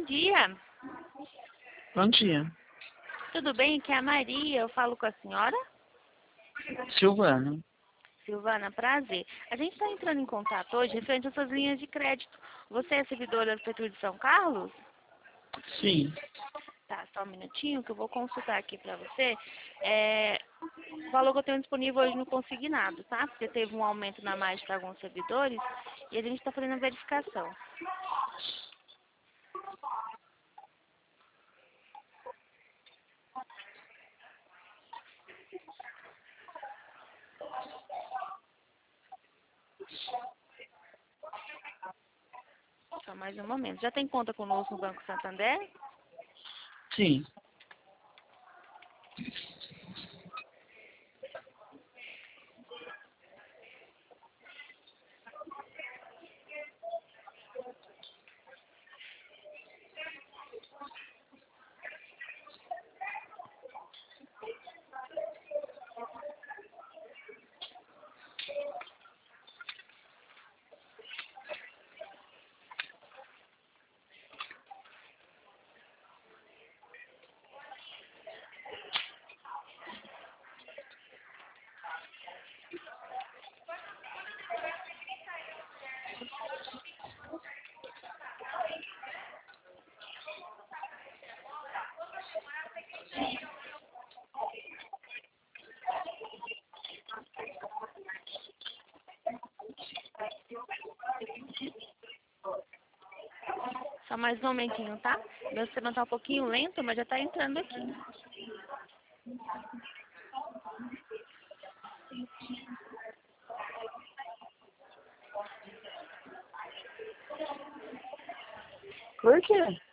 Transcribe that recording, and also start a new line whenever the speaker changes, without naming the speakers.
Bom dia.
Bom dia.
Tudo bem? Aqui é a Maria. Eu falo com a senhora?
Silvana.
Silvana, prazer. A gente está entrando em contato hoje referente às suas linhas de crédito. Você é servidora da Prefeitura de São Carlos?
Sim.
Tá, só um minutinho que eu vou consultar aqui para você. O valor que eu tenho disponível hoje no consignado, tá? Porque teve um aumento na margem para alguns servidores e a gente está fazendo a verificação. Só mais um momento. Já tem conta conosco no Banco Santander?
Sim.
Só mais um momentinho, tá? Meu sistema tá um pouquinho lento, mas já tá entrando aqui.
Por quê?